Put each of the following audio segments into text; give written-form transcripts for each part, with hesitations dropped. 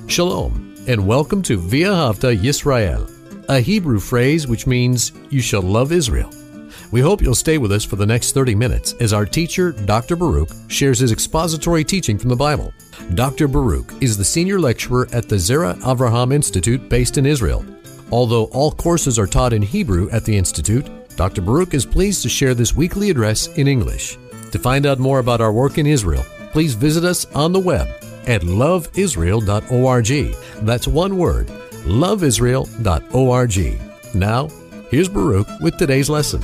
Shalom, and welcome to V'ahavta Yisrael, a Hebrew phrase which means, you shall love Israel. We hope you'll stay with us for the next 30 minutes as our teacher, Dr. Baruch, shares his expository teaching from the Bible. Dr. Baruch is the senior lecturer at the Zera Avraham Institute based in Israel. Although all courses are taught in Hebrew at the Institute, Dr. Baruch is pleased to share this weekly address in English. To find out more about our work in Israel, please visit us on the web at loveisrael.org. That's one word, loveisrael.org. Now, here's Baruch with today's lesson.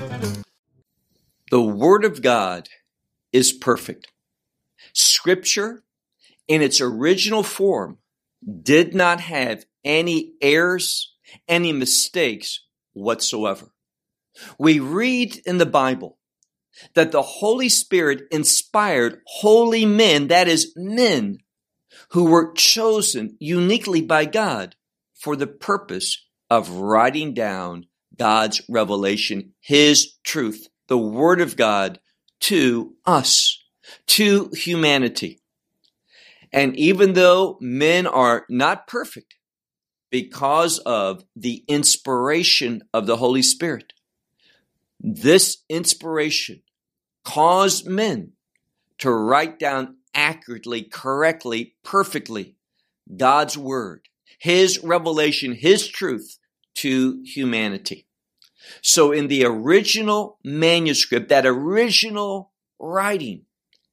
The Word of God is perfect. Scripture, in its original form, did not have any errors, any mistakes whatsoever. We read in the Bible that the Holy Spirit inspired holy men, that is, men who were chosen uniquely by God for the purpose of writing down God's revelation, His truth, the Word of God to us, to humanity. And even though men are not perfect because of the inspiration of the Holy Spirit, this inspiration caused men to write down accurately, correctly, perfectly God's Word, His revelation, His truth to humanity. So in the original manuscript, that original writing,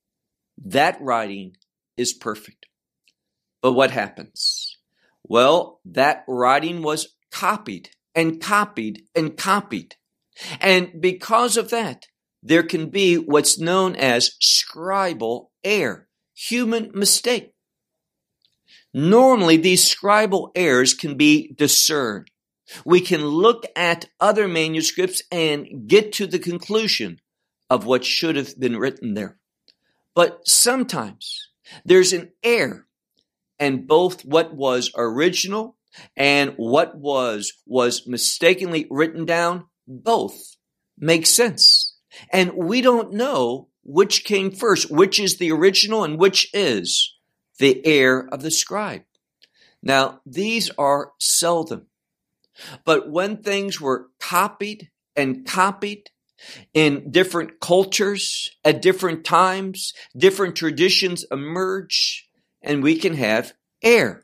that writing is perfect. But what happens? Well, that writing was copied and copied and copied. And because of that, there can be what's known as scribal error, human mistake. Normally, these scribal errors can be discerned. We can look at other manuscripts and get to the conclusion of what should have been written there. But sometimes there's an error, and both what was original and what was mistakenly written down, both make sense. And we don't know which came first, which is the original and which is the error of the scribe. Now, these are seldom. But when things were copied and copied in different cultures, at different times, different traditions emerge, and we can have error.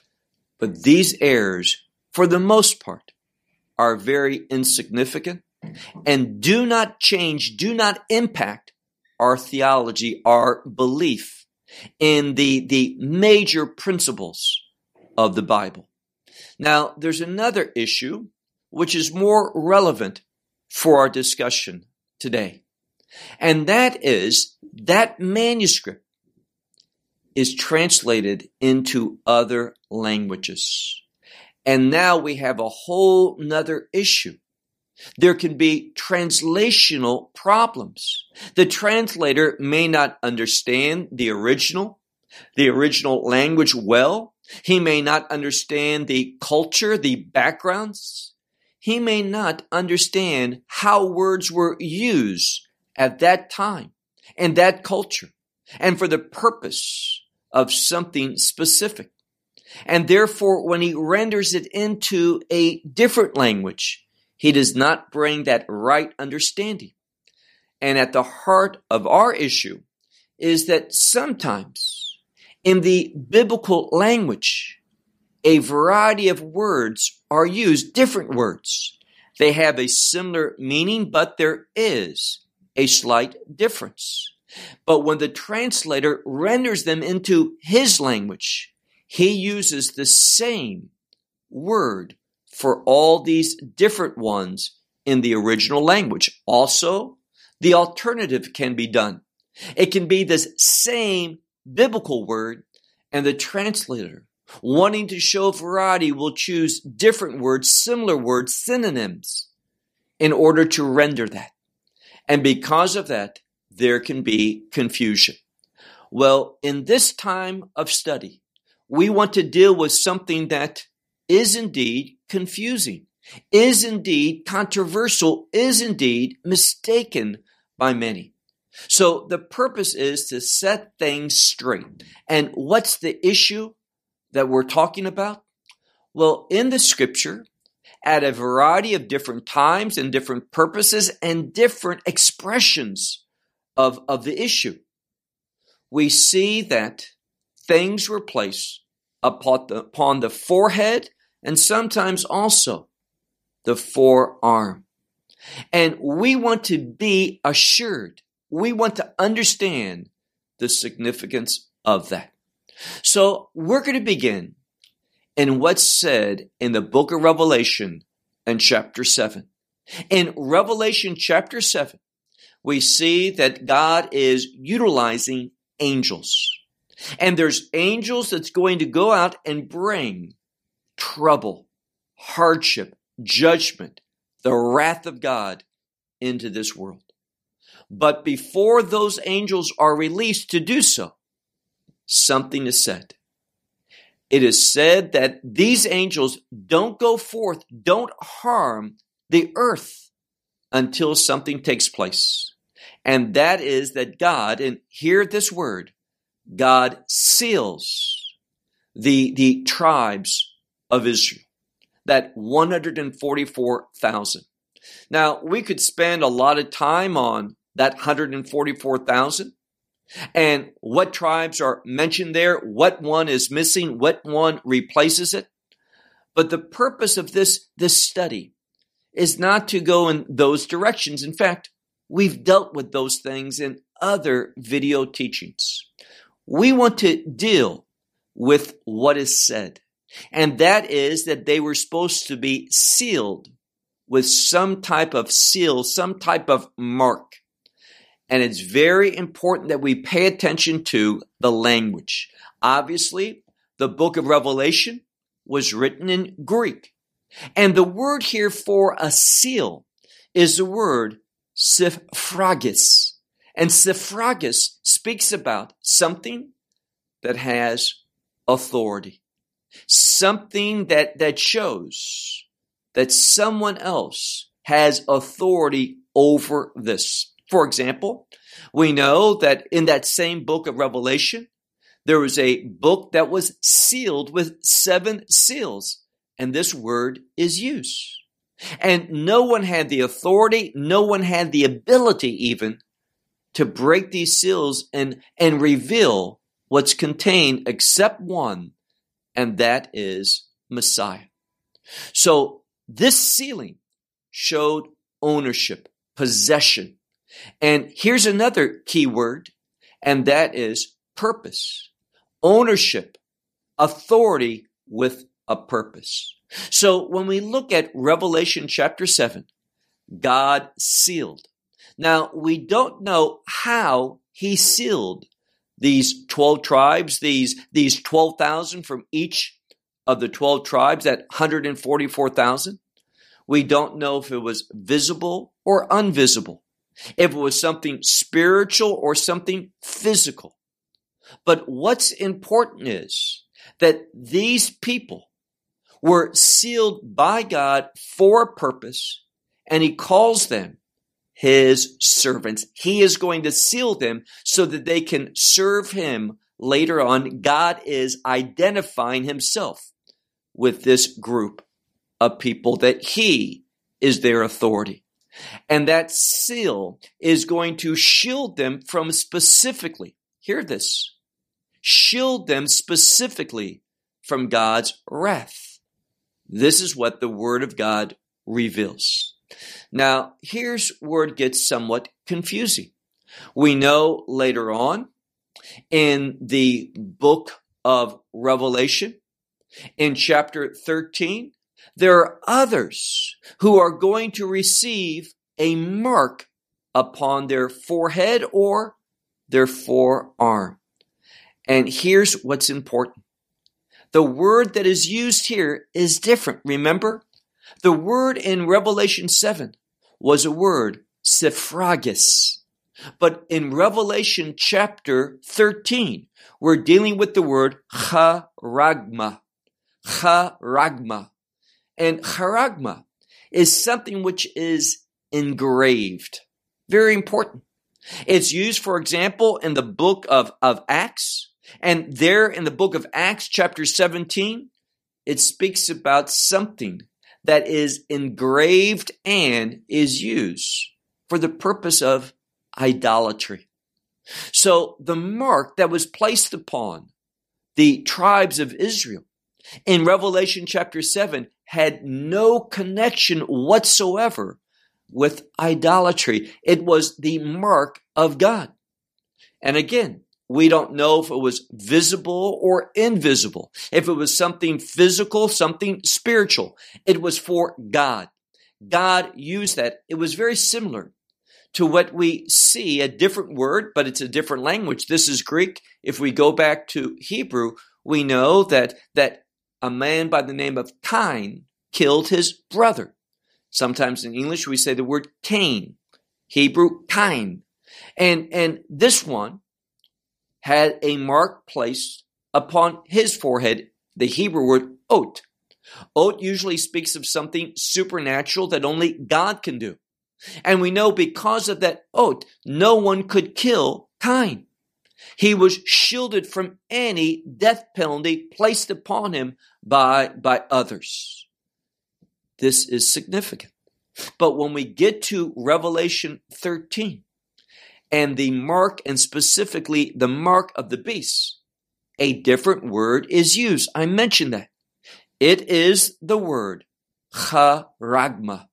But these errors, for the most part, are very insignificant and do not change, do not impact our theology, our belief in the major principles of the Bible. Now, there's another issue which is more relevant for our discussion today, and that is that manuscript is translated into other languages. And now we have a whole nother issue. There can be translational problems. The translator may not understand the original language well. He may not understand the culture, the backgrounds. He may not understand how words were used at that time and that culture and for the purpose of something specific. And therefore, when he renders it into a different language, he does not bring that right understanding. And at the heart of our issue is that sometimes in the biblical language, a variety of words are used, different words. They have a similar meaning, but there is a slight difference. But when the translator renders them into his language, he uses the same word for all these different ones in the original language. Also, the alternative can be done. It can be this same biblical word, and the translator, wanting to show variety, will choose different words, similar words, synonyms, in order to render that. And because of that, there can be confusion. Well, in this time of study, we want to deal with something that is indeed confusing, is indeed controversial, is indeed mistaken by many. So the purpose is to set things straight. And what's the issue? that we're talking about? Well, in the scripture, at a variety of different times and different purposes and different expressions of the issue, we see that things were placed upon the forehead and sometimes also the forearm. And we want to be assured. We want to understand the significance of that. So we're going to begin in what's said in the book of Revelation in chapter 7. In Revelation chapter 7, we see that God is utilizing angels. And there's angels that's going to go out and bring trouble, hardship, judgment, the wrath of God into this world. But before those angels are released to do so, something is said. It is said that these angels don't go forth, don't harm the earth until something takes place. And that is that God, and hear this word, God seals the tribes of Israel, that 144,000. Now, we could spend a lot of time on that 144,000 and what tribes are mentioned there, what one is missing, what one replaces it. But the purpose of this study is not to go in those directions. In fact, we've dealt with those things in other video teachings. We want to deal with what is said, and that is that they were supposed to be sealed with some type of seal, some type of mark. And it's very important that we pay attention to the language. Obviously, the book of Revelation was written in Greek. And the word here for a seal is the word sephragus. And sephragus speaks about something that has authority. Something that shows that someone else has authority over this. For example, we know that in that same book of Revelation, there was a book that was sealed with 7 seals, and this word is used. And no one had the authority, no one had the ability even to break these seals and reveal what's contained except one, and that is Messiah. So this sealing showed ownership, possession. And here's another key word, and that is purpose. Ownership, authority with a purpose. So when we look at Revelation chapter 7, God sealed. Now, we don't know how he sealed these 12 tribes, these 12,000 from each of the 12 tribes, that 144,000. We don't know if it was visible or invisible, if it was something spiritual or something physical. But what's important is that these people were sealed by God for a purpose, and he calls them his servants. He is going to seal them so that they can serve him later on. God is identifying himself with this group of people, that he is their authority. And that seal is going to shield them from specifically, hear this, shield them specifically from God's wrath. This is what the Word of God reveals. Now, here's where it gets somewhat confusing. We know later on in the book of Revelation, in chapter 13, there are others who are going to receive a mark upon their forehead or their forearm. And here's what's important. The word that is used here is different. Remember, the word in Revelation 7 was a word, sephragus. But in Revelation chapter 13, we're dealing with the word charagma. Charagma. And charagma is something which is engraved. Very important. It's used, for example, in the book of Acts, And there in the book of Acts, chapter 17, it speaks about something that is engraved and is used for the purpose of idolatry. So the mark that was placed upon the tribes of Israel in Revelation chapter 7 had no connection whatsoever with idolatry. It was the mark of God. And again, we don't know if it was visible or invisible, if it was something physical, something spiritual. It was for God. God used that. It was very similar to what we see, a different word, but it's a different language. This is Greek. If we go back to Hebrew, we know that a man by the name of Cain killed his brother. Sometimes in English we say the word Cain, Hebrew Cain. And this one had a mark placed upon his forehead, the Hebrew word ot. Ot usually speaks of something supernatural that only God can do. And we know because of that ot, no one could kill Cain. He was shielded from any death penalty placed upon him by others. This is significant. But when we get to Revelation 13 and the mark, and specifically the mark of the beast, a different word is used. I mentioned that. It is the word charagma.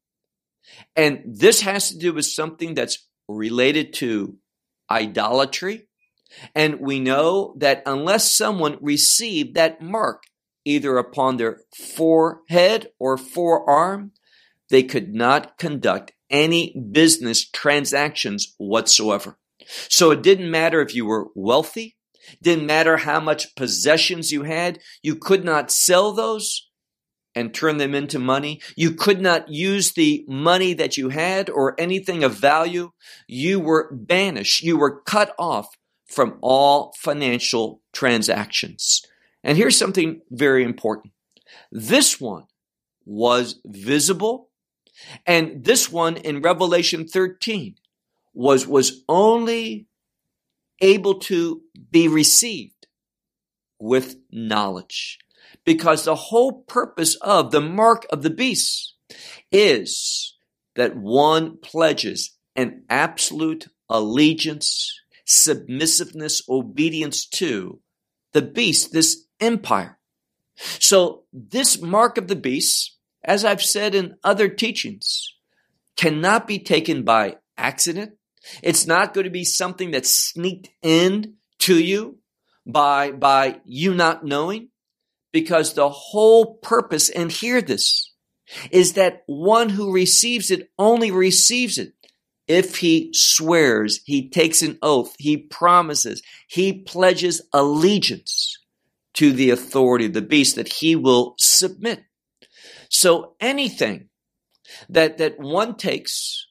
And this has to do with something that's related to idolatry. And we know that unless someone received that mark, either upon their forehead or forearm, they could not conduct any business transactions whatsoever. So it didn't matter if you were wealthy, didn't matter how much possessions you had, you could not sell those and turn them into money. You could not use the money that you had or anything of value. You were banished. You were cut off from all financial transactions. And here's something very important. This one was visible, and this one in Revelation 13 was only able to be received with knowledge. Because the whole purpose of the mark of the beast is that one pledges an absolute allegiance, submissiveness, obedience to the beast, this empire. So this mark of the beast, as I've said in other teachings, cannot be taken by accident. It's not going to be something that's sneaked in to you by you not knowing, because the whole purpose, and hear this, is that one who receives it only receives it if he swears, he takes an oath, he promises, he pledges allegiance to the authority of the beast, that he will submit. So anything that one takes,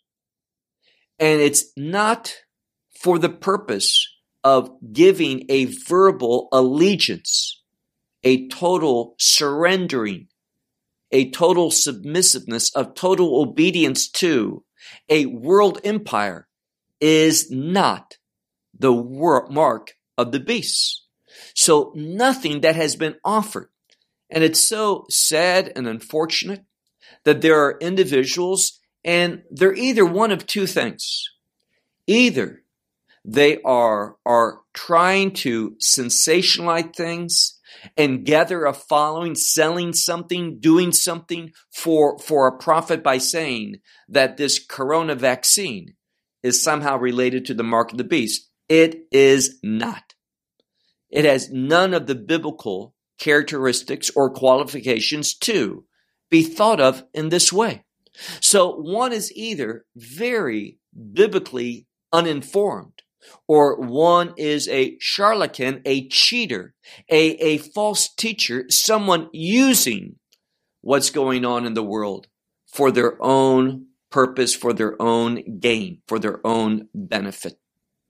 and it's not for the purpose of giving a verbal allegiance, a total surrendering, a total submissiveness, of total obedience to a world empire, is not the mark of the beast. So nothing that has been offered. And it's so sad and unfortunate that there are individuals, and they're either one of two things. Either they are trying to sensationalize things and gather a following, selling something, doing something for a profit by saying that this corona vaccine is somehow related to the mark of the beast. It is not. It has none of the biblical characteristics or qualifications to be thought of in this way. So one is either very biblically uninformed, or one is a charlatan, a cheater, a false teacher, someone using what's going on in the world for their own purpose, for their own gain, for their own benefit.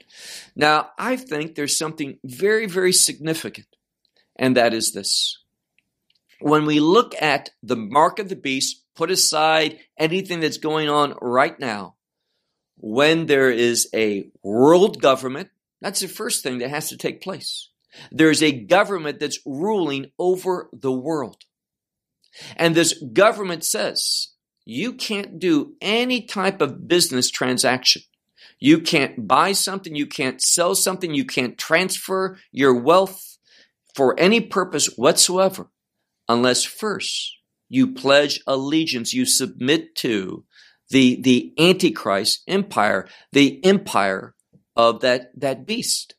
Now, I think there's something very, very significant, and that is this. When we look at the mark of the beast, put aside anything that's going on right now, when there is a world government, that's the first thing that has to take place. There's a government that's ruling over the world. And this government says, you can't do any type of business transaction. You can't buy something, you can't sell something, you can't transfer your wealth for any purpose whatsoever unless first you pledge allegiance, you submit to the Antichrist empire, the empire of that beast.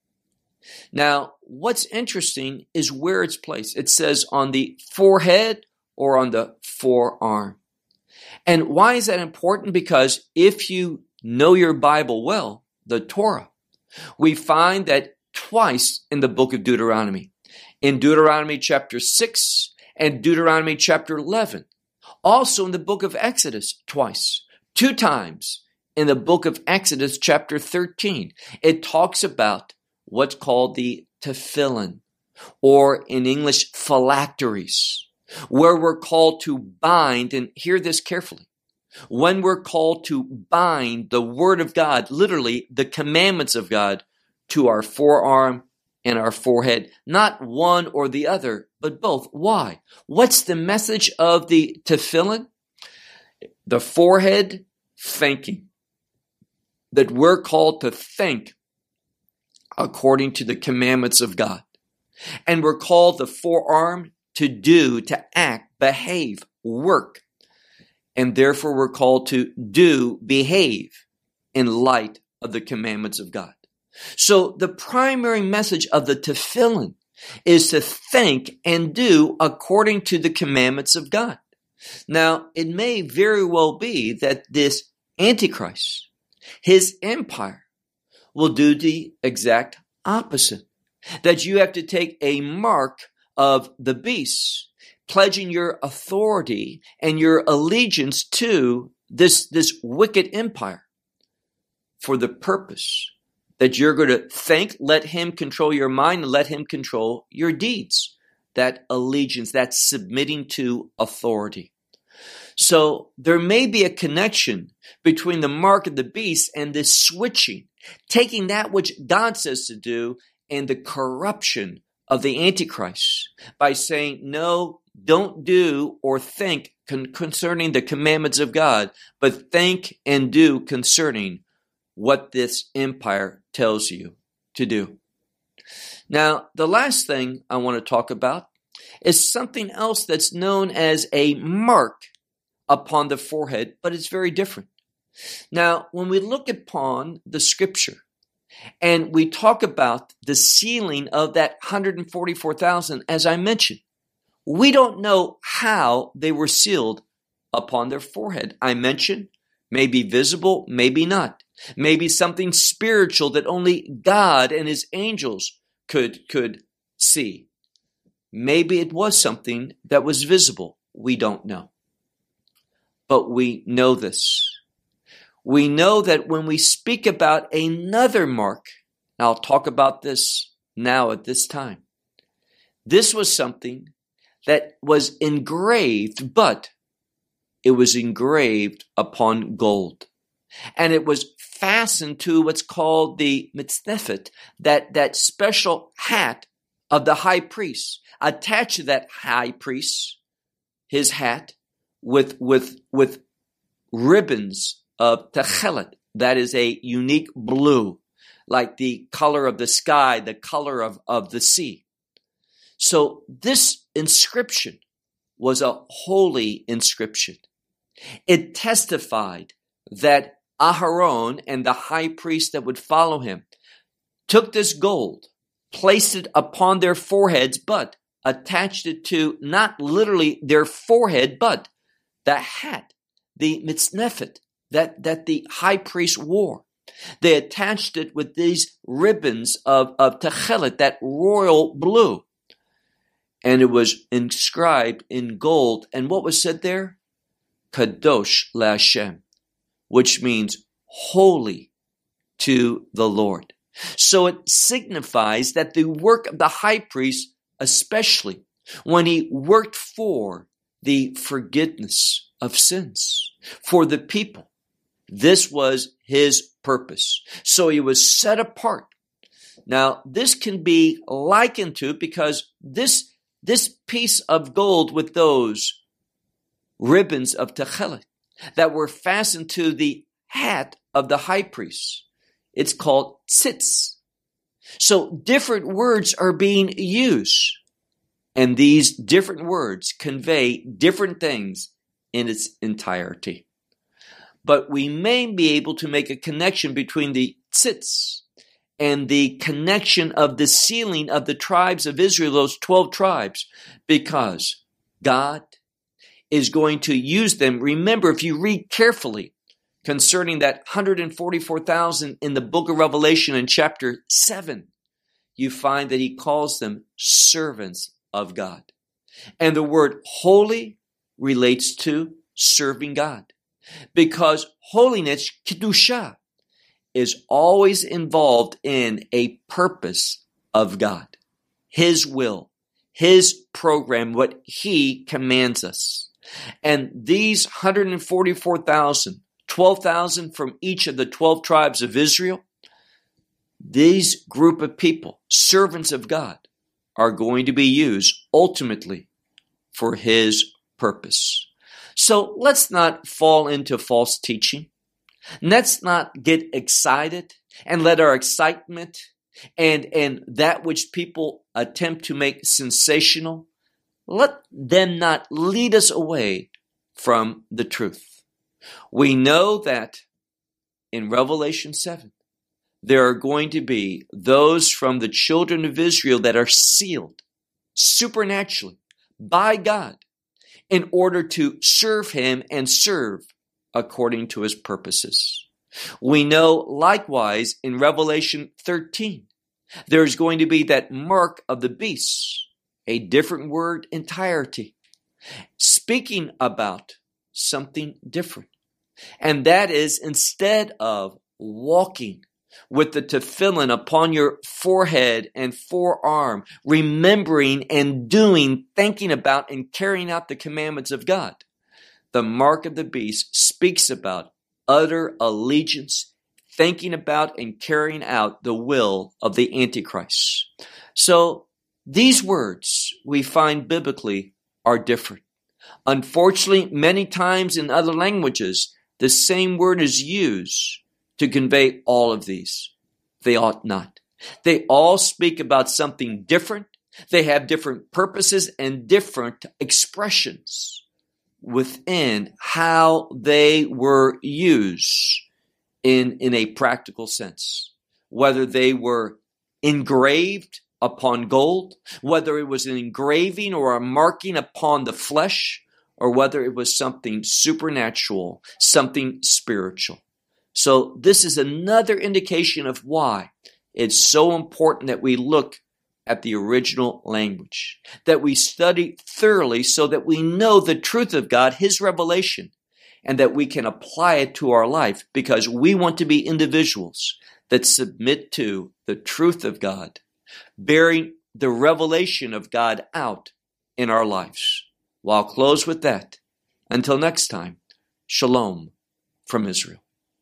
Now, what's interesting is where it's placed. It says on the forehead or on the forearm. And why is that important? Because if you know your Bible well, the Torah, we find that twice in the book of Deuteronomy. In Deuteronomy chapter 6 and Deuteronomy chapter 11. Also in the book of Exodus twice. 2 times in the book of Exodus chapter 13. It talks about what's called the tefillin, or in English, phylacteries, where we're called to bind, and hear this carefully, when we're called to bind the word of God, literally the commandments of God, to our forearm and our forehead, not one or the other, but both. Why? What's the message of the tefillin? The forehead, thinking. That we're called to think according to the commandments of God. And we're called the forearm to do, to act, behave, work. And therefore we're called to do, behave in light of the commandments of God. So the primary message of the tefillin is to think and do according to the commandments of God. Now, it may very well be that this Antichrist, his empire, will do the exact opposite. That you have to take a mark of the beast, pledging your authority and your allegiance to this wicked empire for the purpose that you're going to think, let him control your mind, and let him control your deeds. That allegiance, that submitting to authority. So there may be a connection between the mark of the beast and this switching, taking that which God says to do and the corruption of the Antichrist by saying, no, don't do or think concerning the commandments of God, but think and do concerning what this empire tells you to do. Now, the last thing I want to talk about is something else that's known as a mark upon the forehead, but it's very different. Now, when we look upon the scripture and we talk about the sealing of that 144,000, as I mentioned, we don't know how they were sealed upon their forehead. I mentioned maybe visible, maybe not. Maybe something spiritual that only God and his angels could see. Maybe it was something that was visible. We don't know. But we know this. We know that when we speak about another mark, and I'll talk about this now at this time, this was something that was engraved, but it was engraved upon gold. And it was fastened to what's called the mitznefet, that special hat of the high priest. Attached to that high priest, his hat, with ribbons of techelet, that is a unique blue, like the color of the sky, the color of the sea. So this inscription was a holy inscription. It testified that Aharon and the high priest that would follow him took this gold, placed it upon their foreheads, but attached it to not literally their forehead, but the hat, the mitznefet that the high priest wore. They attached it with these ribbons of techelet, that royal blue. And it was inscribed in gold. And what was said there? Kadosh LaHashem, which means holy to the Lord. So it signifies that the work of the high priest, especially when he worked for the forgiveness of sins for the people, this was his purpose. So he was set apart Now, this can be likened to, because this piece of gold with those ribbons of techelet that were fastened to the hat of the high priest, it's called tzitz. So different words are being used, and these different words convey different things in its entirety. But we may be able to make a connection between the tzitz and the connection of the sealing of the tribes of Israel, those 12 tribes, because God is going to use them. Remember, if you read carefully concerning that 144,000 in the book of Revelation in chapter 7, you find that he calls them servants of God. And the word holy relates to serving God, because holiness, kedusha, is always involved in a purpose of God, his will, his program, what he commands us. And these 144,000, 12,000 from each of the 12 tribes of Israel, these group of people, servants of God, are going to be used ultimately for his purpose. So let's not fall into false teaching. Let's not get excited and let our excitement and that which people attempt to make sensational, let them not lead us away from the truth. We know that in Revelation 7, there are going to be those from the children of Israel that are sealed supernaturally by God in order to serve him and serve according to his purposes. We know likewise in Revelation 13, there's going to be that mark of the beast, a different word entirety, speaking about something different. And that is, instead of walking with the tefillin upon your forehead and forearm, remembering and doing, thinking about and carrying out the commandments of God, the mark of the beast speaks about utter allegiance, thinking about and carrying out the will of the Antichrist. So these words we find biblically are different. Unfortunately, many times in other languages, the same word is used to convey all of these. They ought not. They all speak about something different. They have different purposes and different expressions within how they were used in a practical sense. Whether they were engraved upon gold, whether it was an engraving or a marking upon the flesh, or whether it was something supernatural, something spiritual. So this is another indication of why it's so important that we look at the original language, that we study thoroughly so that we know the truth of God, his revelation, and that we can apply it to our life, because we want to be individuals that submit to the truth of God, bearing the revelation of God out in our lives. Well, I'll close with that. Until next time, shalom from Israel.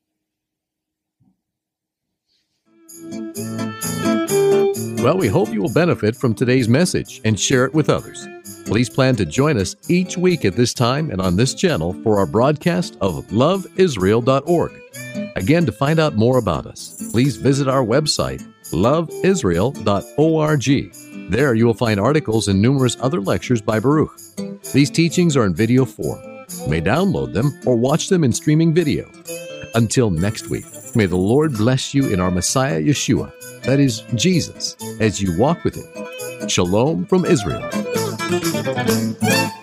Well, we hope you will benefit from today's message and share it with others. Please plan to join us each week at this time and on this channel for our broadcast of loveisrael.org. Again, to find out more about us, please visit our website, loveisrael.org. There you will find articles and numerous other lectures by Baruch. These teachings are in video form. You may download them or watch them in streaming video. Until next week, may the Lord bless you in our Messiah Yeshua, that is, Jesus, as you walk with him. Shalom from Israel.